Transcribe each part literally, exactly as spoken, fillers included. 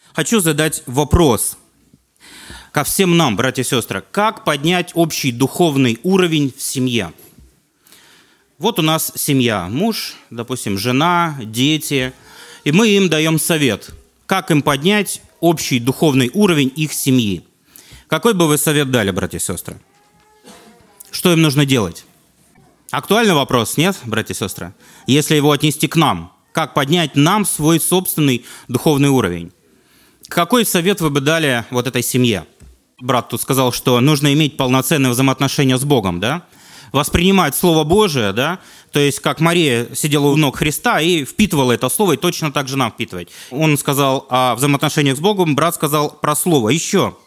Хочу задать вопрос ко всем нам, братья и сестры. Как поднять общий духовный уровень в семье? Вот у нас семья, муж, допустим, жена, дети, и мы им даем совет, как им поднять общий духовный уровень их семьи. Какой бы вы совет дали, братья и сестры? Что им нужно делать? Актуальный вопрос, нет, братья и сестры? Если его отнести к нам, как поднять нам свой собственный духовный уровень? Какой совет вы бы дали вот этой семье? Брат тут сказал, что нужно иметь полноценные взаимоотношения с Богом, да? Воспринимать Слово Божие, да? То есть, как Мария сидела у ног Христа и впитывала это Слово, и точно так же нам впитывать. Он сказал о взаимоотношениях с Богом, брат сказал про Слово. Еще.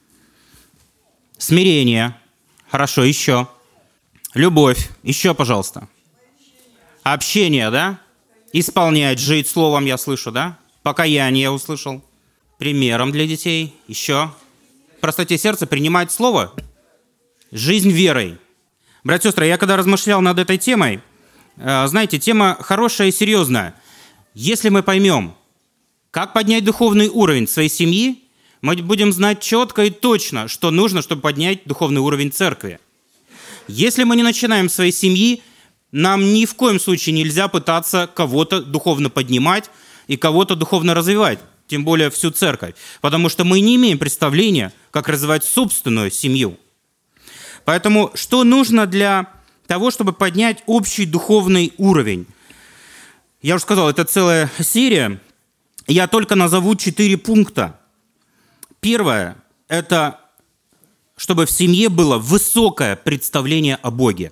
Смирение. Хорошо, еще. Любовь. Еще, пожалуйста. Общение, да? Исполнять, жить Словом, я слышу, да? Покаяние я услышал. Примером для детей. Еще. В простоте сердца принимать Слово. Жизнь верой. Братья и сестры, я когда размышлял над этой темой, знаете, тема хорошая и серьезная. Если мы поймем, как поднять духовный уровень своей семьи, мы будем знать четко и точно, что нужно, чтобы поднять духовный уровень церкви. Если мы не начинаем с своей семьи, нам ни в коем случае нельзя пытаться кого-то духовно поднимать и кого-то духовно развивать, тем более всю церковь, потому что мы не имеем представления, как развивать собственную семью. Поэтому что нужно для того, чтобы поднять общий духовный уровень? Я уже сказал, это целая серия. Я только назову четыре пункта. Первое – это чтобы в семье было высокое представление о Боге.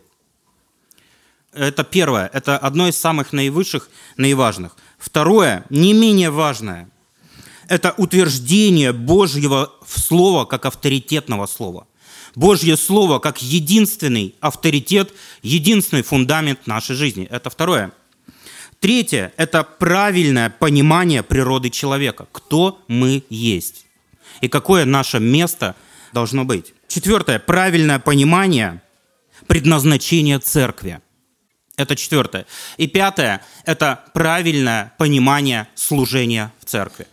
Это первое, это одно из самых наивысших, наиважных. Второе, не менее важное – это утверждение Божьего слова как авторитетного слова. Божье Слово как единственный авторитет, единственный фундамент нашей жизни. Это второе. Третье – это правильное понимание природы человека. Кто мы есть и какое наше место должно быть. Четвертое – правильное понимание предназначения церкви. Это четвертое. И пятое – это правильное понимание служения в церкви.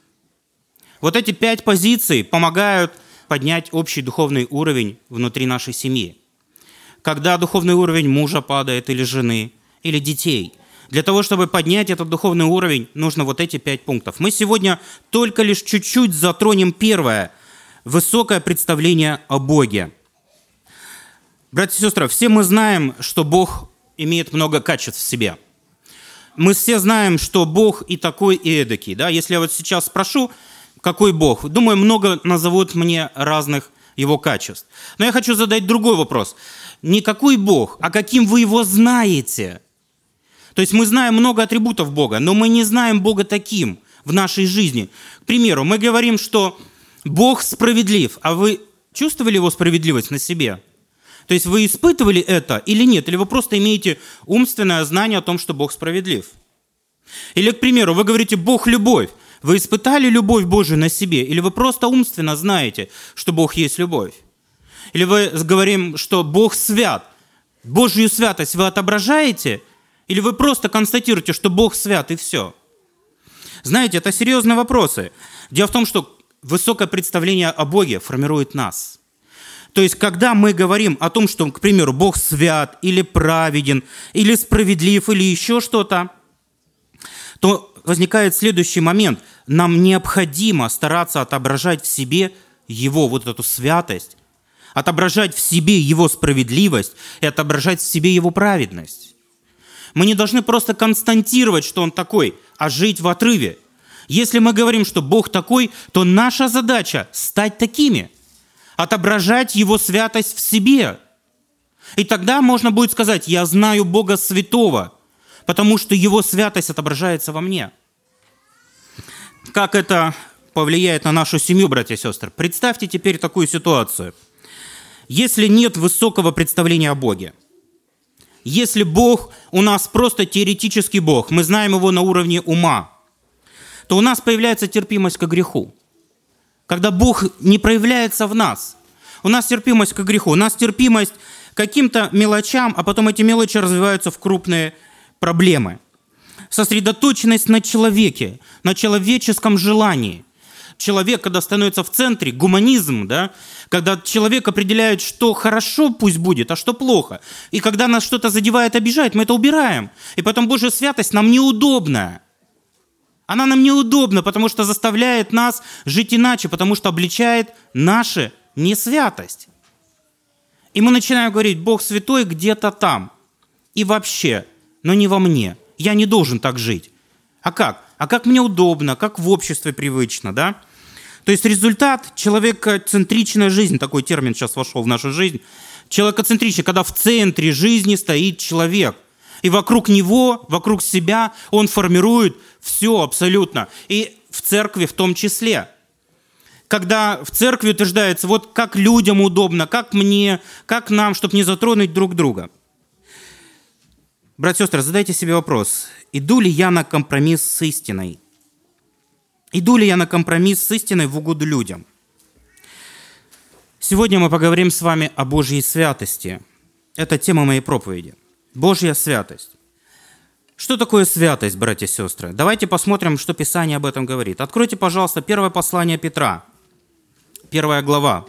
Вот эти пять позиций помогают поднять общий духовный уровень внутри нашей семьи. Когда духовный уровень мужа падает, или жены, или детей, для того, чтобы поднять этот духовный уровень, нужно вот эти пять пунктов. Мы сегодня только лишь чуть-чуть затронем первое – высокое представление о Боге. Братья и сестры, все мы знаем, что Бог имеет много качеств в себе. Мы все знаем, что Бог и такой, и эдакий. Да? Если я вот сейчас спрошу, какой Бог? Думаю, много назовут мне разных Его качеств. Но я хочу задать другой вопрос. Не какой Бог, а каким вы Его знаете. То есть мы знаем много атрибутов Бога, но мы не знаем Бога таким в нашей жизни. К примеру, мы говорим, что Бог справедлив, а вы чувствовали Его справедливость на себе? То есть вы испытывали это или нет? Или вы просто имеете умственное знание о том, что Бог справедлив? Или, к примеру, вы говорите «Бог – любовь». Вы испытали любовь Божию на себе? Или вы просто умственно знаете, что Бог есть любовь? Или вы говорим, что Бог свят? Божью святость вы отображаете? Или вы просто констатируете, что Бог свят и все? Знаете, это серьезные вопросы. Дело в том, что высокое представление о Боге формирует нас. То есть, когда мы говорим о том, что, к примеру, Бог свят, или праведен, или справедлив, или еще что-то, то возникает следующий момент. Нам необходимо стараться отображать в себе Его вот эту святость, отображать в себе Его справедливость и отображать в себе Его праведность. Мы не должны просто констатировать, что Он такой, а жить в отрыве. Если мы говорим, что Бог такой, то наша задача – стать такими, отображать Его святость в себе. И тогда можно будет сказать: «Я знаю Бога святого», потому что Его святость отображается во мне. Как это повлияет на нашу семью, братья и сестры? Представьте теперь такую ситуацию. Если нет высокого представления о Боге, если Бог у нас просто теоретический Бог, мы знаем Его на уровне ума, то у нас появляется терпимость к греху. Когда Бог не проявляется в нас, у нас терпимость к греху, у нас терпимость к каким-то мелочам, а потом эти мелочи развиваются в крупные проблемы. Сосредоточенность на человеке, на человеческом желании. человек, когда становится в центре, гуманизм, да, когда человек определяет, что хорошо пусть будет, а что плохо. И когда нас что-то задевает, обижает, мы это убираем. И потом Божья святость нам неудобна. Она нам неудобна, потому что заставляет нас жить иначе, потому что обличает нашу несвятость. И мы начинаем говорить: Бог святой где-то там. И вообще, но не во мне. Я не должен так жить. А как? А как мне удобно, как в обществе привычно, да? То есть результат — человекоцентричная жизнь, такой термин сейчас вошел в нашу жизнь. Человекоцентричная, когда в центре жизни стоит человек. И вокруг него, вокруг себя он формирует все абсолютно. И в церкви в том числе. Когда в церкви утверждается, вот как людям удобно, как мне, как нам, чтобы не затронуть друг друга. Братья и сестры, задайте себе вопрос: иду ли я на компромисс с истиной? Иду ли я на компромисс с истиной в угоду людям? Сегодня мы поговорим с вами о Божьей святости. Это тема моей проповеди. Божья святость. Что такое святость, братья и сестры? Давайте посмотрим, что Писание об этом говорит. Откройте, пожалуйста, первое послание Петра, первая глава.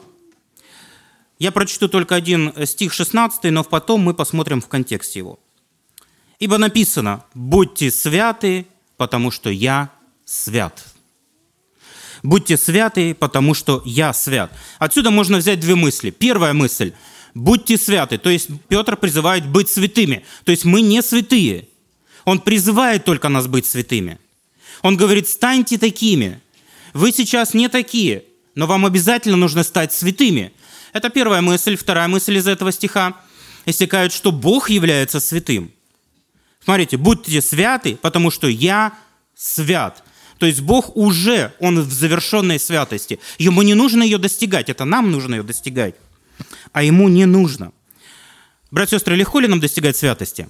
Я прочту только один стих шестнадцатый, но потом мы посмотрим в контексте его. «Ибо написано: будьте святы, потому что я свят». Будьте святы, потому что я свят. Отсюда можно взять две мысли. Первая мысль: будьте святы. То есть Петр призывает быть святыми. То есть мы не святые. Он призывает только нас быть святыми. Он говорит: станьте такими. Вы сейчас не такие, но вам обязательно нужно стать святыми. Это первая мысль. Вторая мысль из этого стиха истекает, что Бог является святым. Смотрите: будьте святы, потому что я свят. То есть Бог уже, Он в завершенной святости. Ему не нужно ее достигать, это нам нужно ее достигать. А Ему не нужно. Братья и сестры, легко ли нам достигать святости?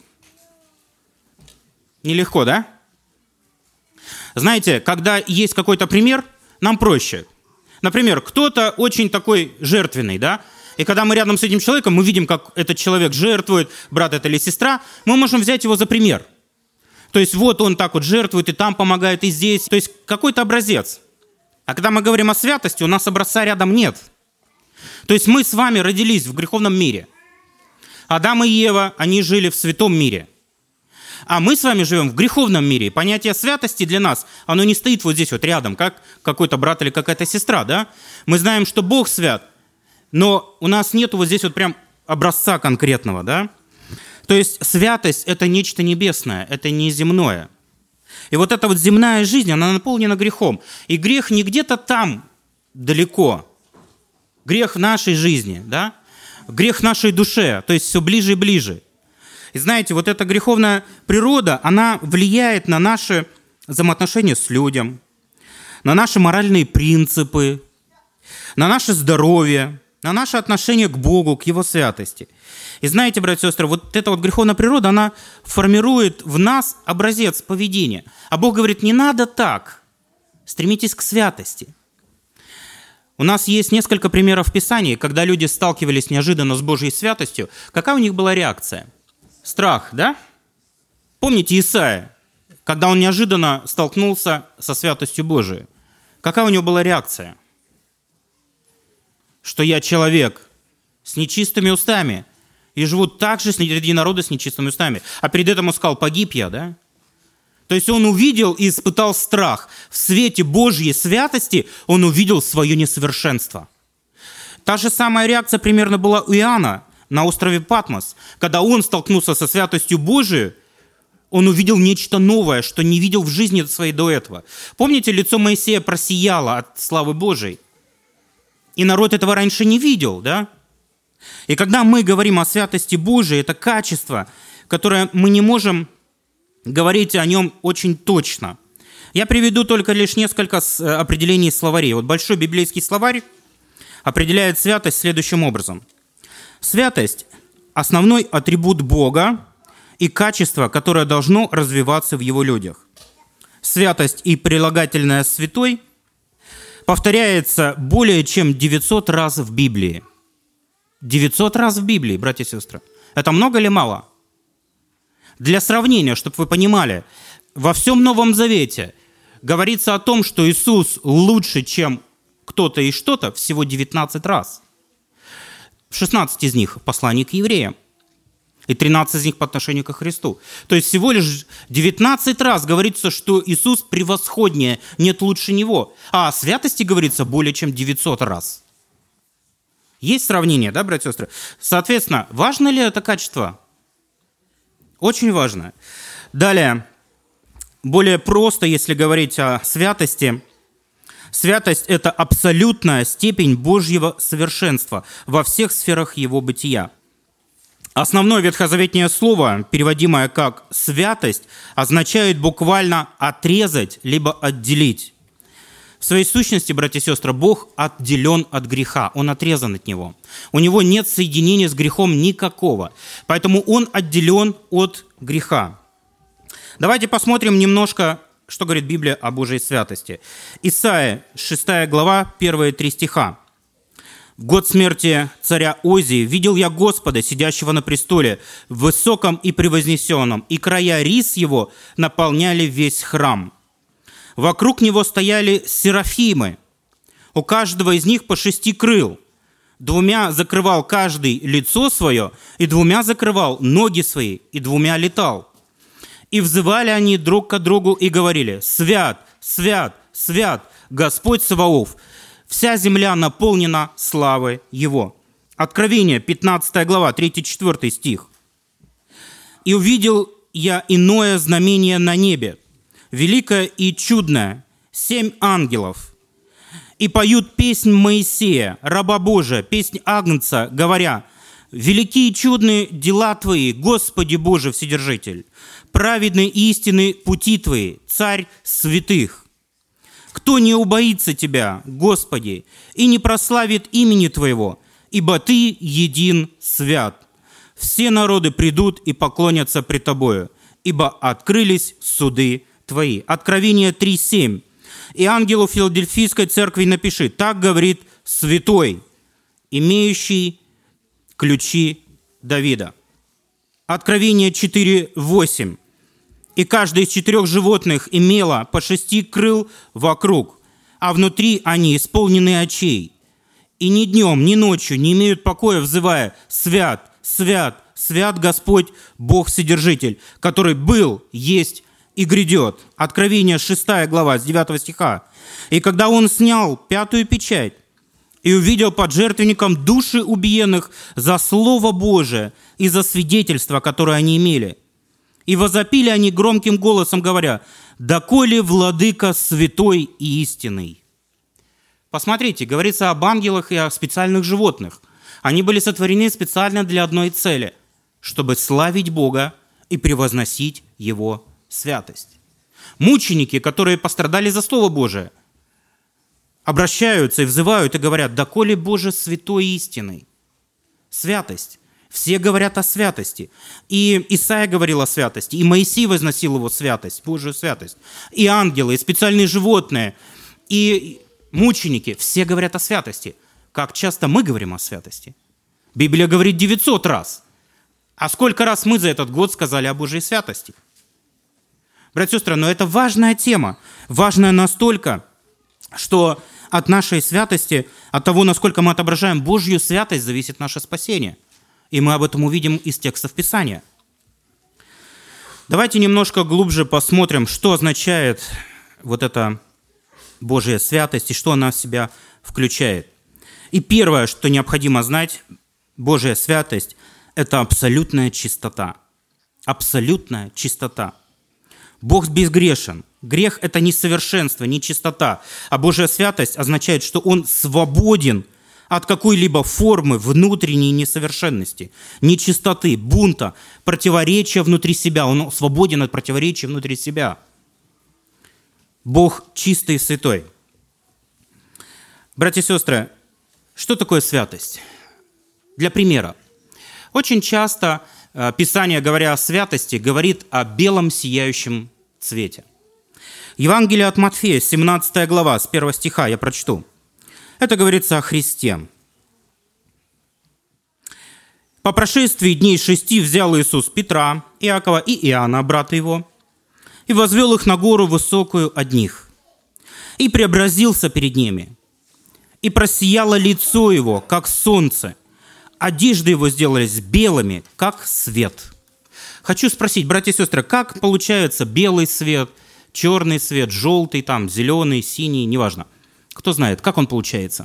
Нелегко, да? Знаете, когда есть какой-то пример, нам проще. Например, кто-то очень такой жертвенный, да? И когда мы рядом с этим человеком, мы видим, как этот человек жертвует, брат это или сестра, мы можем взять его за пример. То есть вот он так вот жертвует, и там помогает, и здесь. То есть какой-то образец. А когда мы говорим о святости, у нас образца рядом нет. То есть мы с вами родились в греховном мире. Адам и Ева, они жили в святом мире. А мы с вами живем в греховном мире. И понятие святости для нас, оно не стоит вот здесь вот рядом, как какой-то брат или какая-то сестра, да? Мы знаем, что Бог свят, но у нас нет вот здесь вот прям образца конкретного, да? То есть святость – это нечто небесное, это не земное. И вот эта вот земная жизнь, она наполнена грехом. И грех не где-то там далеко. Грех в нашей жизни, да? Грех в нашей душе, то есть все ближе и ближе. И знаете, вот эта греховная природа, она влияет на наши взаимоотношения с людям, на наши моральные принципы, на наше здоровье, на наше отношение к Богу, к Его святости. И знаете, братья и сестры, вот эта вот греховная природа, она формирует в нас образец поведения. А Бог говорит: не надо так, стремитесь к святости. У нас есть несколько примеров в Писании, когда люди сталкивались неожиданно с Божьей святостью. Какая у них была реакция? Страх, да? Помните Исаия, когда он неожиданно столкнулся со святостью Божией? Какая у него была реакция? Что я человек с нечистыми устами и живу так же среди народа с нечистыми устами. А перед этим он сказал: погиб я, да? То есть он увидел и испытал страх. В свете Божьей святости он увидел свое несовершенство. Та же самая реакция примерно была у Иоанна на острове Патмос. Когда он столкнулся со святостью Божией, он увидел нечто новое, что не видел в жизни своей до этого. Помните, лицо Моисея просияло от славы Божией? И народ этого раньше не видел, да? И когда мы говорим о святости Божией, это качество, которое мы не можем говорить о нем очень точно. Я приведу только лишь несколько определений словарей. Вот большой библейский словарь определяет святость следующим образом. Святость – основной атрибут Бога и качество, которое должно развиваться в Его людях. Святость и прилагательное «святой» повторяется более чем девятьсот раз в Библии. девятьсот раз в Библии, братья и сестры. Это много или мало? Для сравнения, чтобы вы понимали, во всем Новом Завете говорится о том, что Иисус лучше, чем кто-то и что-то, всего девятнадцать раз. шестнадцать из них – послание к евреям, и тринадцать из них по отношению ко Христу. То есть всего лишь девятнадцать раз говорится, что Иисус превосходнее, нет лучше Него. А о святости говорится более чем девятьсот раз. Есть сравнение, да, братья и сестры? Соответственно, важно ли это качество? Очень важно. Далее, более просто, если говорить о святости. Святость – это абсолютная степень Божьего совершенства во всех сферах Его бытия. Основное ветхозаветное слово, переводимое как «святость», означает буквально «отрезать» либо «отделить». В своей сущности, братья и сестры, Бог отделен от греха, Он отрезан от него. У Него нет соединения с грехом никакого, поэтому Он отделен от греха. Давайте посмотрим немножко, что говорит Библия о Божьей святости. Исайя, шестая глава, первые три стиха. «В год смерти царя Озии видел я Господа, сидящего на престоле, в высоком и превознесенном, и края рис его наполняли весь храм. Вокруг него стояли серафимы, у каждого из них по шести крыл. Двумя закрывал каждый лицо свое, и двумя закрывал ноги свои, и двумя летал. И взывали они друг к другу и говорили: «Свят, свят, свят, Господь Саваоф, вся земля наполнена славой Его». Откровение, пятнадцатая глава, третий-четвёртый стих. «И увидел я иное знамение на небе, великое и чудное, семь ангелов, и поют песнь Моисея, раба Божия, песнь Агнца, говоря: великие и чудные дела Твои, Господи Боже Вседержитель, праведны и истинны пути Твои, Царь святых. Кто не убоится Тебя, Господи, и не прославит имени Твоего, ибо Ты един свят. Все народы придут и поклонятся пред Тобою, ибо открылись суды Твои». Откровение три семь. «И ангелу Филадельфийской церкви напиши: так говорит святой, имеющий ключи Давида». Откровение четыре восемь. «И каждое из четырех животных имело по шести крыл вокруг, а внутри они исполнены очей. И ни днем, ни ночью не имеют покоя, взывая: свят, свят, свят Господь Бог Вседержитель, который был, есть и грядет». Откровение шестая глава, с девятого стиха. «И когда он снял пятую печать, и увидел под жертвенником души убиенных за Слово Божие и за свидетельство, которое они имели. И возопили они громким голосом, говоря: доколе владыка святой и истинный». Посмотрите, говорится об ангелах и о специальных животных. Они были сотворены специально для одной цели – чтобы славить Бога и превозносить Его святость. Мученики, которые пострадали за Слово Божие, обращаются и взывают и говорят: доколе Боже святой и истинный. Святость. Все говорят о святости. И Исаия говорил о святости, и Моисей возносил его святость, Божию святость. И ангелы, и специальные животные, и мученики, все говорят о святости. Как часто мы говорим о святости? Библия говорит девятьсот раз. А сколько раз мы за этот год сказали о Божьей святости? Братья и сестры, но это важная тема. Важная настолько, что от нашей святости, от того, насколько мы отображаем Божью святость, зависит наше спасение. И мы об этом увидим из текстов Писания. Давайте немножко глубже посмотрим, что означает вот эта Божья святость и что она в себя включает. И первое, что необходимо знать, Божья святость – это абсолютная чистота. Абсолютная чистота. Бог безгрешен. Грех – это несовершенство, нечистота. А Божья святость означает, что Он свободен от какой-либо формы внутренней несовершенности, нечистоты, бунта, противоречия внутри себя. Он свободен от противоречий внутри себя. Бог чистый и святой. Братья и сестры, что такое святость? Для примера. Очень часто Писание, говоря о святости, говорит о белом сияющем цвете. Евангелие от Матфея, семнадцатая глава, с первого стиха я прочту. Это говорится о Христе. «По прошествии дней шести взял Иисус Петра, Иакова и Иоанна, брата его, и возвел их на гору высокую одних, и преобразился перед ними. И просияло лицо его, как солнце. Одежды его сделались белыми, как свет. Хочу спросить, братья и сестры, как получается белый свет, черный свет, желтый, там, зеленый, синий, неважно. Кто знает, как он получается?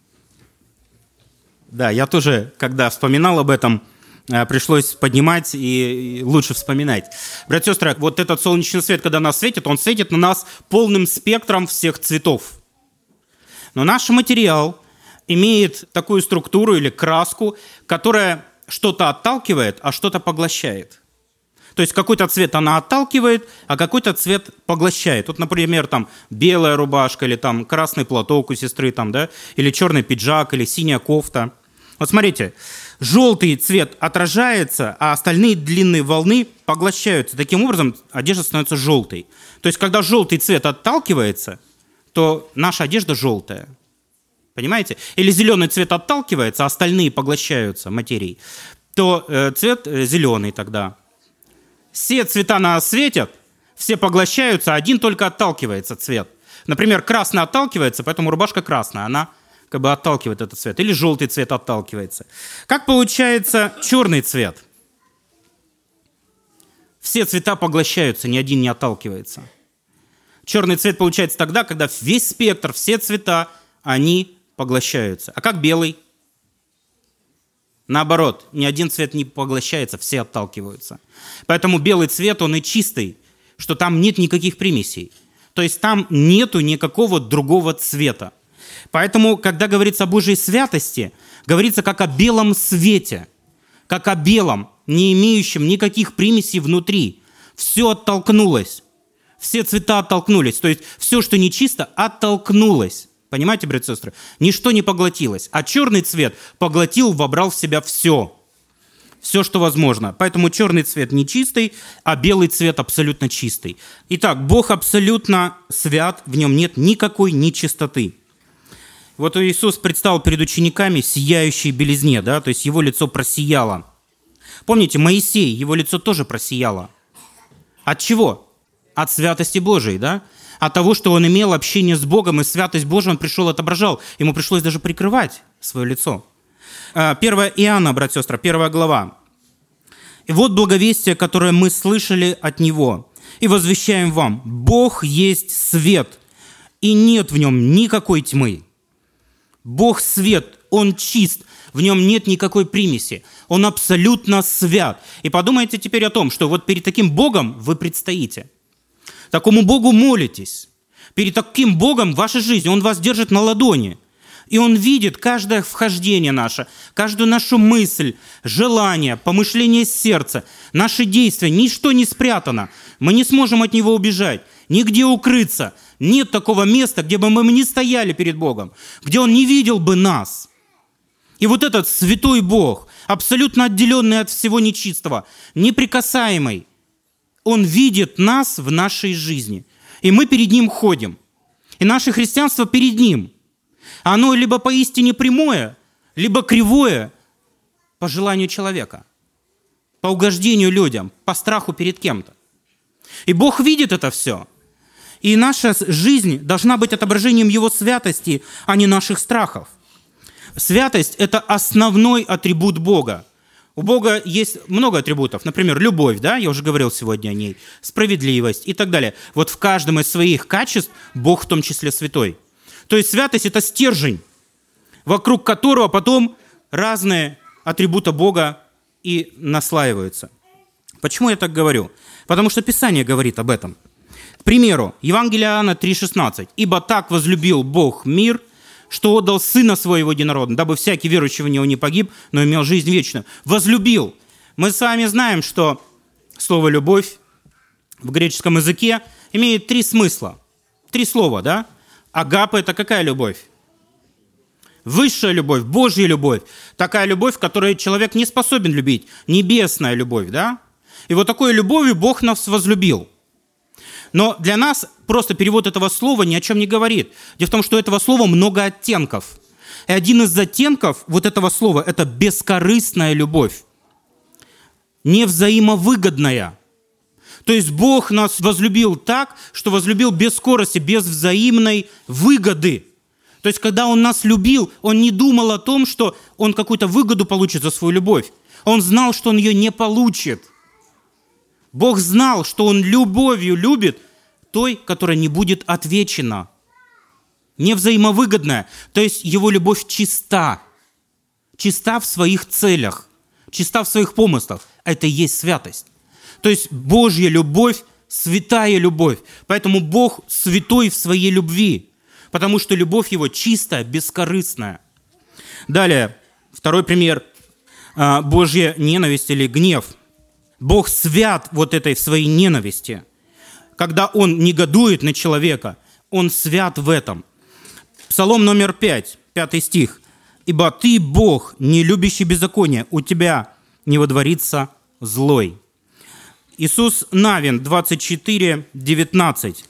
Да, я тоже, когда вспоминал об этом, пришлось поднимать и лучше вспоминать. Братья и сестры, вот этот солнечный свет, когда нас светит, он светит на нас полным спектром всех цветов. Но наш материал имеет такую структуру или краску, которая что-то отталкивает, а что-то поглощает. То есть какой-то цвет она отталкивает, а какой-то цвет поглощает. Вот, например, там белая рубашка, или там красный платок у сестры, там, да, или черный пиджак, или синяя кофта. Вот смотрите, желтый цвет отражается, а остальные длинные волны поглощаются. Таким образом, одежда становится желтой. То есть, когда желтый цвет отталкивается, то наша одежда желтая. Понимаете? Или зеленый цвет отталкивается, а остальные поглощаются материей, то э, цвет э, зеленый тогда. Все цвета нас светят, все поглощаются, один только отталкивается цвет. Например, красный отталкивается, поэтому рубашка красная, она как бы отталкивает этот цвет. Или желтый цвет отталкивается. Как получается черный цвет? Все цвета поглощаются, ни один не отталкивается. Черный цвет получается тогда, когда весь спектр, все цвета, они поглощаются. А как белый? Наоборот, ни один цвет не поглощается, все отталкиваются. Поэтому белый цвет, он и чистый, что там нет никаких примесей. То есть там нету никакого другого цвета. Поэтому, когда говорится о Божьей святости, говорится как о белом свете, как о белом, не имеющем никаких примесей внутри. Все оттолкнулось. Все цвета оттолкнулись. То есть все, что нечисто, оттолкнулось. Понимаете, братья и сестры? Ничто не поглотилось. А черный цвет поглотил, вобрал в себя все. Все, что возможно. Поэтому черный цвет нечистый, а белый цвет абсолютно чистый. Итак, Бог абсолютно свят, в нем нет никакой нечистоты. Вот Иисус предстал перед учениками сияющей белизне, да, то есть его лицо просияло. Помните, Моисей, его лицо тоже просияло. От чего? От святости Божией, да? От того, что он имел общение с Богом, и святость Божия он пришел, отображал. Ему пришлось даже прикрывать свое лицо. первое Иоанна, братья и сестры, первая глава. «И вот благовестие, которое мы слышали от Него, и возвещаем вам. Бог есть свет, и нет в нем никакой тьмы». Бог свет, Он чист, в нем нет никакой примеси. Он абсолютно свят. И подумайте теперь о том, что вот перед таким Богом вы предстоите. Такому Богу молитесь. Перед таким Богом ваша жизнь, Он вас держит на ладони. И Он видит каждое вхождение наше, каждую нашу мысль, желание, помышление сердца, наши действия. Ничто не спрятано. Мы не сможем от Него убежать, нигде укрыться. Нет такого места, где бы мы не стояли перед Богом, где Он не видел бы нас. И вот этот святой Бог, абсолютно отделенный от всего нечистого, неприкасаемый, Он видит нас в нашей жизни. И мы перед Ним ходим. И наше христианство перед Ним. Оно либо поистине прямое, либо кривое по желанию человека, по угождению людям, по страху перед кем-то. И Бог видит это все. И наша жизнь должна быть отображением Его святости, а не наших страхов. Святость – это основной атрибут Бога. У Бога есть много атрибутов. Например, любовь, да, я уже говорил сегодня о ней, справедливость и так далее. Вот в каждом из своих качеств Бог в том числе святой. То есть святость – это стержень, вокруг которого потом разные атрибуты Бога и наслаиваются. Почему я так говорю? Потому что Писание говорит об этом. К примеру, Евангелие Иоанна три шестнадцать. «Ибо так возлюбил Бог мир, что отдал Сына Своего Единородного, дабы всякий верующий в Него не погиб, но имел жизнь вечную». Возлюбил. Мы с вами знаем, что слово «любовь» в греческом языке имеет три смысла. Три слова, да? Агапа – это какая любовь? Высшая любовь, Божья любовь. Такая любовь, которую человек не способен любить. Небесная любовь, да? И вот такой любовью Бог нас возлюбил. Но для нас просто перевод этого слова ни о чем не говорит. Дело в том, что у этого слова много оттенков. И один из оттенков вот этого слова – это бескорыстная любовь. Невзаимовыгодная. То То есть Бог нас возлюбил так, что возлюбил без скорости, без взаимной выгоды. То есть когда Он нас любил, Он не думал о том, что Он какую-то выгоду получит за свою любовь. Он знал, что Он ее не получит. Бог знал, что Он любовью любит той, которая не будет отвечена. Не взаимовыгодная. То есть Его любовь чиста. Чиста в своих целях. Чиста в своих помыслах. Это и есть святость. То есть Божья любовь, святая любовь. Поэтому Бог святой в своей любви. Потому что любовь Его чистая, бескорыстная. Далее, второй пример. Божья ненависть или гнев. Бог свят вот этой своей ненависти. Когда Он негодует на человека, Он свят в этом. Псалом номер пять, пятый стих. «Ибо Ты, Бог, не любящий беззаконие, у Тебя не водворится злой». Иисус Навин, двадцать четыре, девятнадцать.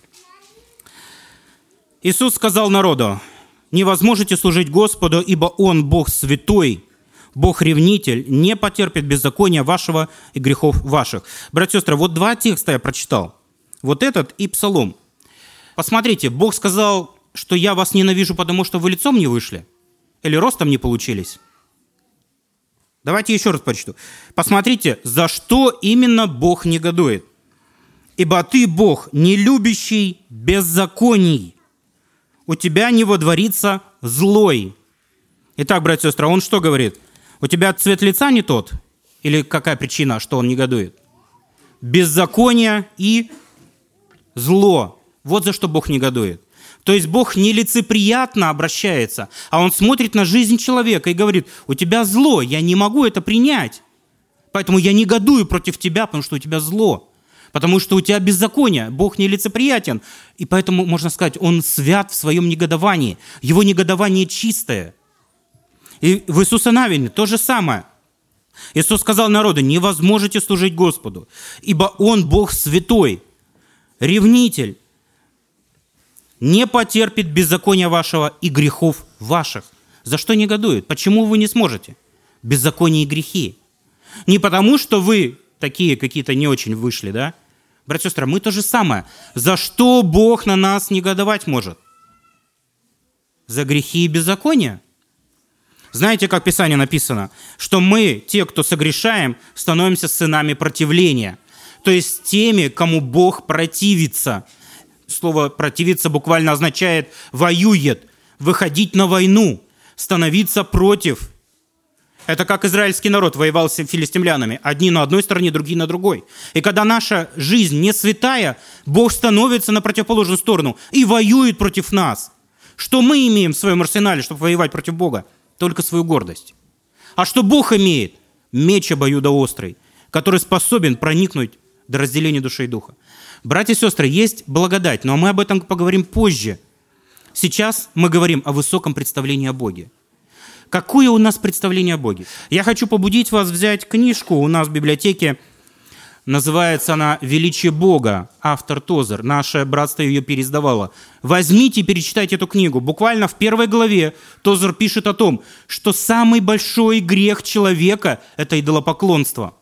Иисус сказал народу: «Не возможете служить Господу, ибо Он, Бог святой, Бог-ревнитель, не потерпит беззакония вашего и грехов ваших». Братья и сестры, вот два текста я прочитал. Вот этот и Псалом. Посмотрите, Бог сказал, что я вас ненавижу, потому что вы лицом не вышли? Или ростом не получились? Давайте еще раз прочту. Посмотрите, за что именно Бог негодует. «Ибо Ты, Бог, не любящий беззаконий, у Тебя не водворится злой». Итак, братья и сестры, Он что говорит? У тебя цвет лица не тот? Или какая причина, что Он негодует? Беззаконие и зло. Вот за что Бог негодует. То есть Бог нелицеприятно обращается, а Он смотрит на жизнь человека и говорит: у тебя зло, я не могу это принять. Поэтому я негодую против тебя, потому что у тебя зло. Потому что у тебя беззаконие. Бог нелицеприятен. И поэтому, можно сказать, Он свят в своем негодовании. Его негодование чистое. И в Иисуса Навине то же самое. Иисус сказал народу: не возможете служить Господу, ибо Он Бог святой, ревнитель, не потерпит беззакония вашего и грехов ваших. За что негодует? Почему вы не сможете? Беззаконие и грехи. Не потому, что вы такие какие-то не очень вышли, да? Братья и сестры, мы то же самое. За что Бог на нас негодовать может? За грехи и беззакония. Знаете, как в Писании написано? Что мы, те, кто согрешаем, становимся сынами противления. То есть теми, кому Бог противится. Слово «противиться» буквально означает «воюет», «выходить на войну», «становиться против». Это как израильский народ воевал с филистимлянами. Одни на одной стороне, другие на другой. И когда наша жизнь не святая, Бог становится на противоположную сторону и воюет против нас. Что мы имеем в своем арсенале, чтобы воевать против Бога? Только свою гордость. А что Бог имеет? Меч обоюдоострый, который способен проникнуть до разделения души и духа. Братья и сестры, есть благодать, но мы об этом поговорим позже. Сейчас мы говорим о высоком представлении о Боге. Какое у нас представление о Боге? Я хочу побудить вас взять книжку у нас в библиотеке. Называется она «Величие Бога», автор Тозер. Наше братство ее переиздавало. Возьмите и перечитайте эту книгу. Буквально в первой главе Тозер пишет о том, что самый большой грех человека – это идолопоклонство.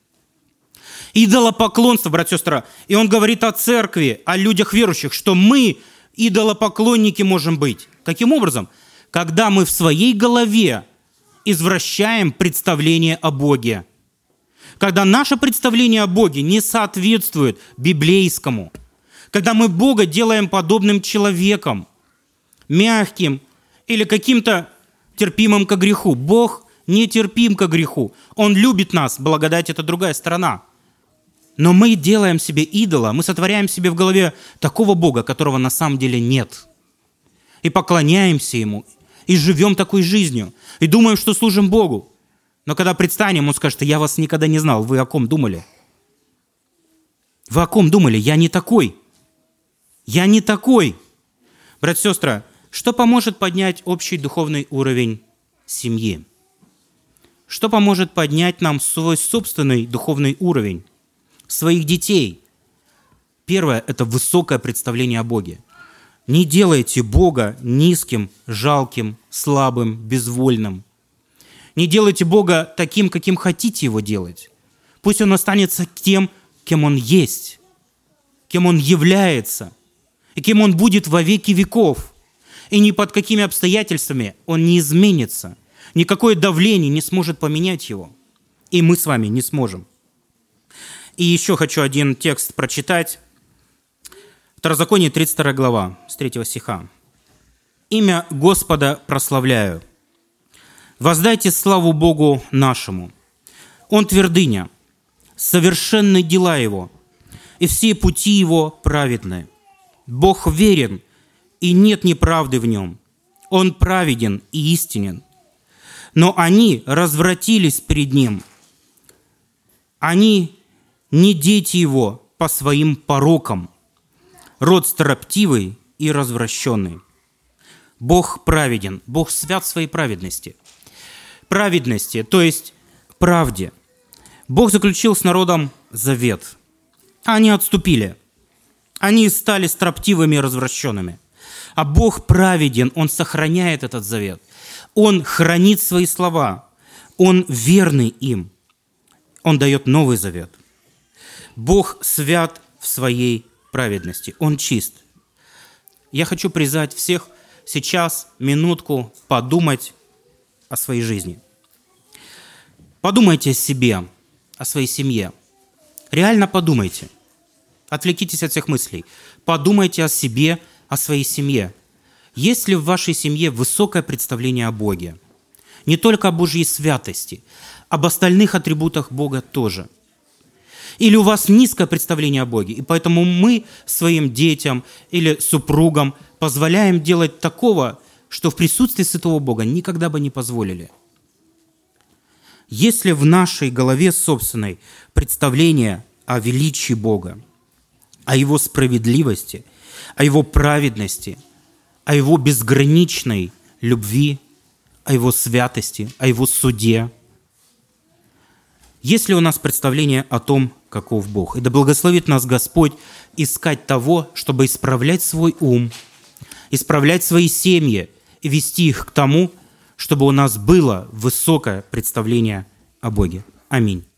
Идолопоклонство, братья и сестры. И он говорит о церкви, о людях верующих, что мы идолопоклонники можем быть. Каким образом? Когда мы в своей голове извращаем представление о Боге. Когда наше представление о Боге не соответствует библейскому. Когда мы Бога делаем подобным человеком, мягким или каким-то терпимым ко греху. Бог не терпим ко греху. Он любит нас, благодать – это другая сторона. Но мы делаем себе идола, мы сотворяем себе в голове такого Бога, которого на самом деле нет. И поклоняемся Ему, и живем такой жизнью, и думаем, что служим Богу. Но когда предстанем, Он скажет: я вас никогда не знал, вы о ком думали? Вы о ком думали? Я не такой. Я не такой. Братья и сестры, что поможет поднять общий духовный уровень семьи? Что поможет поднять нам свой собственный духовный уровень? Своих детей. Первое – это высокое представление о Боге. Не делайте Бога низким, жалким, слабым, безвольным. Не делайте Бога таким, каким хотите Его делать. Пусть Он останется тем, кем Он есть. кем Он является и кем Он будет во веки веков. И ни под какими обстоятельствами Он не изменится. Никакое давление не сможет поменять Его. И мы с вами не сможем. И еще хочу один текст прочитать. Второзаконие, тридцать вторая глава, с третьего стиха. «Имя Господа прославляю. Воздайте славу Богу нашему. Он твердыня, совершенны дела Его, и все пути Его праведны. Бог верен, и нет неправды в Нем. Он праведен и истинен. Но они развратились пред Ним. Они не дети Его по своим порокам, род строптивый и развращенный». Бог праведен, Бог свят в своей праведности. Праведности, то есть правде. Бог заключил с народом завет. Они отступили. Они стали строптивыми и развращенными. А Бог праведен, Он сохраняет этот завет. Он хранит свои слова. Он верный им. Он дает новый завет. Бог свят в своей праведности. Он чист. Я хочу призвать всех сейчас минутку подумать о своей жизни. Подумайте о себе, о своей семье. Реально подумайте. Отвлекитесь от всех мыслей. Подумайте о себе, о своей семье. Есть ли в вашей семье высокое представление о Боге? Не только о Божьей святости, об остальных атрибутах Бога тоже. Или у вас низкое представление о Боге, и поэтому мы своим детям или супругам позволяем делать такого, что в присутствии святого Бога никогда бы не позволили. Если в нашей голове собственной представление о величии Бога, о Его справедливости, о Его праведности, о Его безграничной любви, о Его святости, о Его суде, есть ли у нас представление о том, каков Бог? И да благословит нас Господь искать того, чтобы исправлять свой ум, исправлять свои семьи и вести их к тому, чтобы у нас было высокое представление о Боге. Аминь.